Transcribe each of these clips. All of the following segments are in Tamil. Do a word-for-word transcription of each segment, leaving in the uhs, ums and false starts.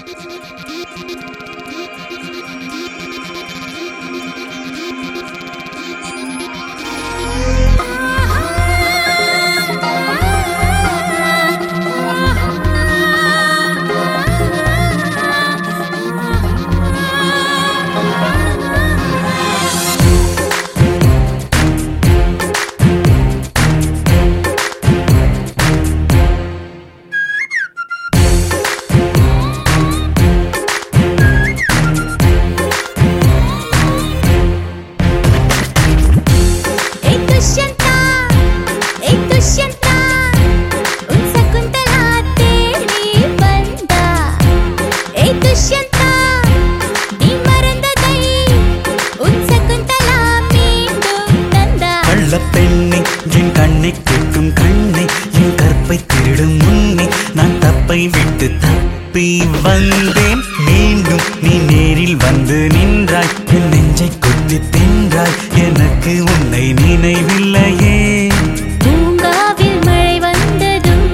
விட்டு தப்பி வந்தேன் மீண்டும் நீ நேரில் வந்து நின்றாய் என் நெஞ்சை கொத்தி தின்றாய் எனக்கு உன்னை நினைவில்லையே பூங்காவில் மழை வந்ததும்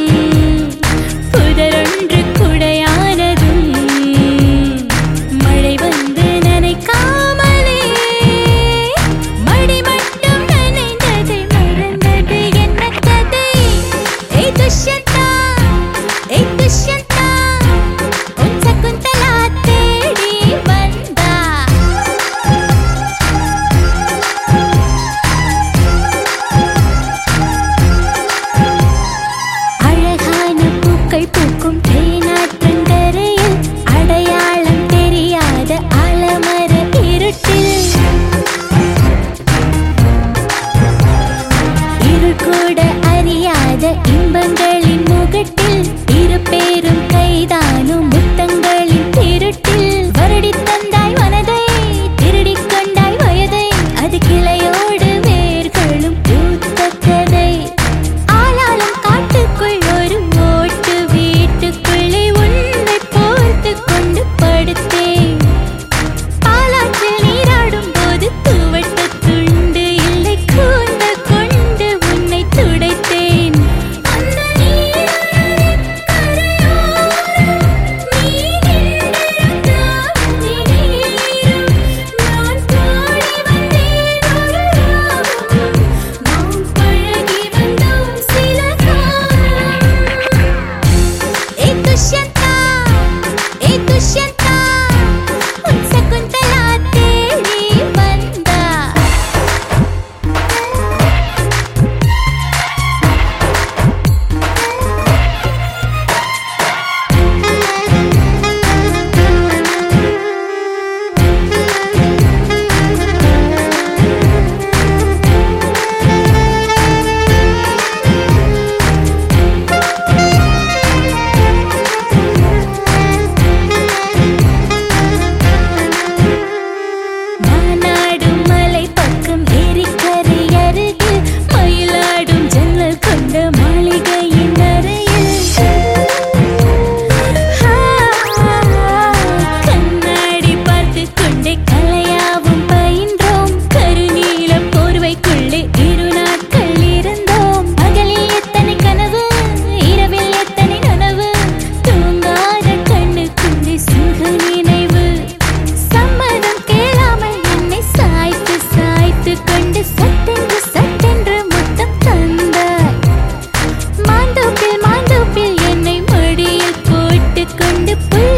புதரொன்று குடையானதும் மழை வந்து நனைக்காமலே மடி மட்டும் நனைந்ததை மறந்தது என்ன கதை ஏ துஷ்யந்தா ஏ துஷ்யந்தா உன் சகுந்தலா தேடி வந்தா அழகான பூக்கள் பூக்கும் தேனாற்றங்கரையில் அடையாளம் தெரியாத ஆலமர இருட்டில் இருள் கூட அறியாத இன்பங்களின் முகட்டில் இரு பேரும் கைதானும் முத்தங்களின் திருட்டில் வருடி தந்தாய் மனதை திருடிக் கொண்டாய் வயதை அது கிளையோடு வேர்களும் பூத்த கதை ஆளாலும் காட்டுக்குள் ஒரு ஓட்டு வீட்டுக்குள்ளே உன்னை போர்த்து கொண்டு படுத்தேன் பாலாற்றில் நீராடும் போது துவட்ட துண்டு இல்லை கூந்தல் கொண்டு உன்னை துடைத்தேன் அந்த நீரின் கரையோரம் நீ நின்றிருந்தால் நீரும் நான் பாடி வந்தேன் ஒரு ராகம் நாம் பழகி வந்தோம் சில காலம் ஏ துஷ்யந்தா ஏ துஷ்யந்தா உன் சகுந்தலா தேடி வந்தா மானாடும் மலை பக்கம் ஏரிக்கரை அருகில் மயிலாடும் ஜன்னல் கொண்ட மாளிகையின் அறையில் கண்ணாடி பார்த்து கொண்டே கலையாவும் பயின்றோம் கருநீல போர்வைக்குள்ளே இரு நாட்கள் இருந்தோம் பகலில் எத்தனை கனவு இரவில் எத்தனை நனவு தூங்காத கண்ணுக்குள்ளே சுக நினைவு சம்மதம் கேளாமல் என்னை சாய்த்து சாய்த்து கொண்டு சட்டென்று சட்டென்று முத்தம் தந்தாய் மாந்தோப்பில் மாந்தோப்பில் என்னை மடியில் போட்டுக் கொண்டு புல்